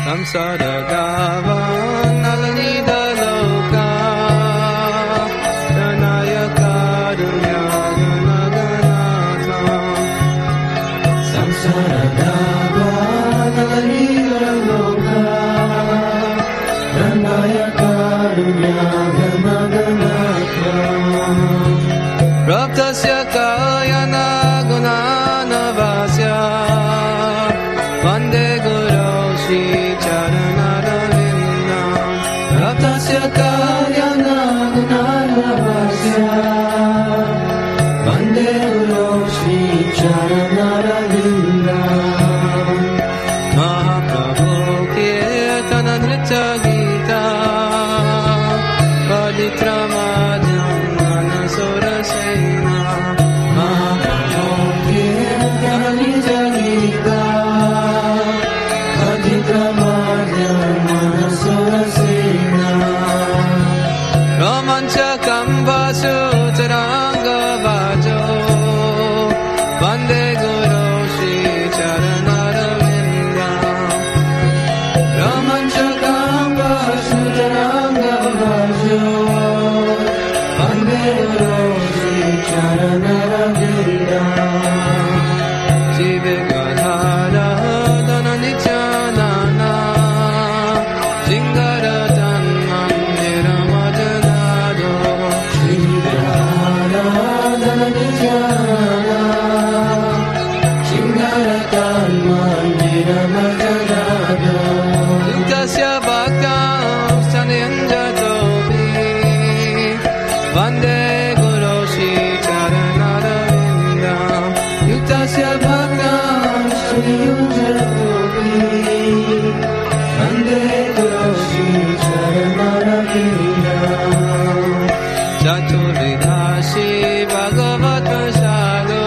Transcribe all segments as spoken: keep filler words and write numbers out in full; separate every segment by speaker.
Speaker 1: Samsara Nalanida Loka Danayaka Dunyaganaganatam Samsara Nalanida Loka Danayaka Dunyaganaganatam Raptasya Kayana Gunanavasya Vande Guru Shri Charanarvindam Raptasya Kalyana Gunanavasya Vande Guru Shri Charanarvindam Mahaprabhu Kirtana Nritya Gita Paditramadhyam Manasura Sena Mahaprabhu Kirtana Nritya Gita Romancha Kambasu Taranga Vajo Vande Guru Shri Charanarvindam Romancha Kambasu Taranga Vajo Vande Guru Shri Charanarvindam Jive Gadhara Dana Nityanana Jingara Tanman Niramajanado Jive Gadhara Nityanana Jingara Tanman Niramajanado Yuktasya Bhaktam Sanyanjatopi Vande Guru Shri Charanarvindam Yuktasya Bhaktam Sanyanjatopi Vande Guru Shri Charanarvindam Chaturvidhashi Bhagavat Prasado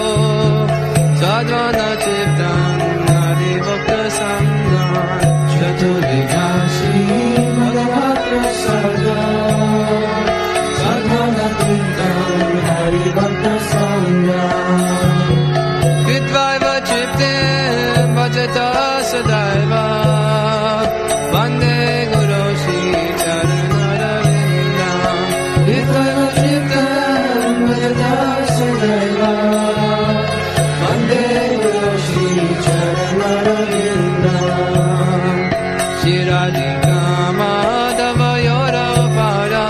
Speaker 1: Sadvana Chittan Haribhakta Sanghan Chaturvidhashi Bhagavat Prasado Sadvana Chittan Haribhakta Sanghan Kritvaiva Chittim Bhajata Sadaiva Vande Guru Shri Charanarvindam Kritvaiva Chittim Bhajata Sadaiva Vande Guru Shri Charanarvindam Shri Radhika Madhava Yora Para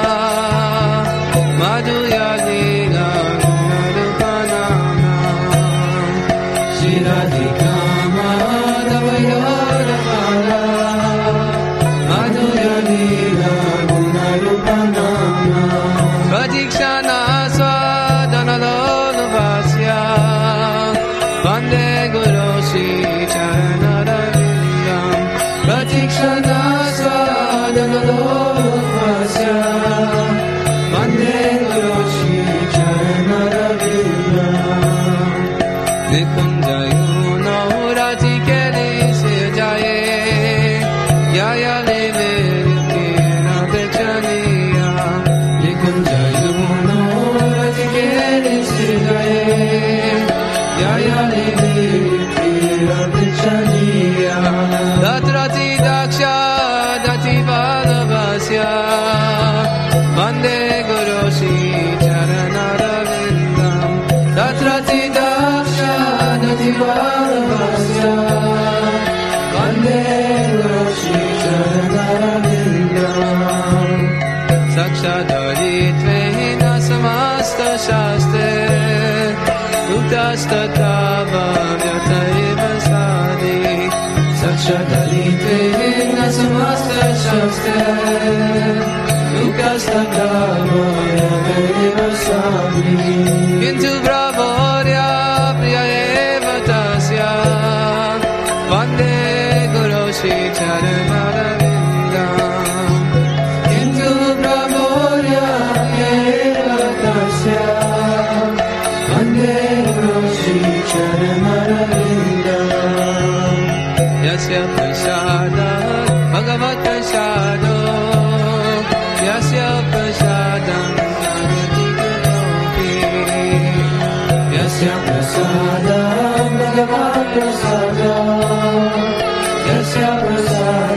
Speaker 1: Madhuya Lila Narupanama Shri Radhika Madhava Yora Para Madhuya Lila Narupanama Pradikshana Swadana Lolubhasya Vande Guru Shri Charanarvindam Pradikshana Swadana Lolubhasya Vande Guru Shri Charanarvindam Nikunjayo Rati Keli Sejaye Yaya Leve Yukina Dechaniya Nikunjayo Rati Keli Sejaye Yaya Leve Yukina Dechaniya Datrati Daksha Dati Valavasya Vande Guru Shri Charanarvindam Datrati Daksha Dati Valavasya Vande Guru Shri Charanarvindam Sakshadaritveena Samasta Shastre Uttasthatava Vyataiva Sadi Sakshadaritveena Samasta Shastre Uttasthatava Vyataiva Sadi Kintu Brahvorya Priya Eva Tasya Vande Guru Shri Charanarvindam Kintu Brahvorya Priya Eva Tasya Vande Guru Shri Charanarvindam Yasya Prasada Bhagavat Prasado Yasya Prasadam Narati Garopi Yasya Prasadam Bhagavat Prasada Yasya Prasadam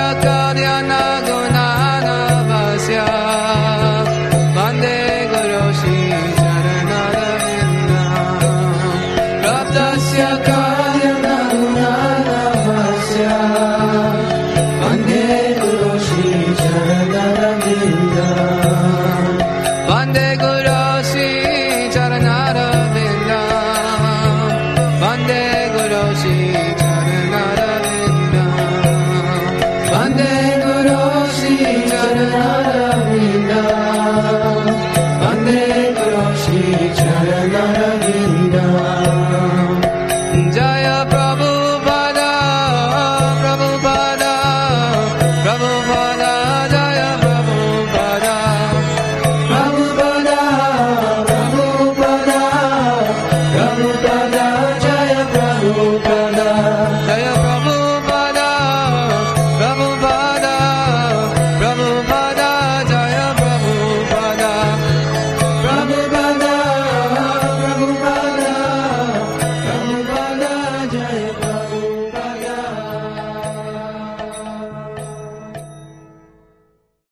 Speaker 1: Jaka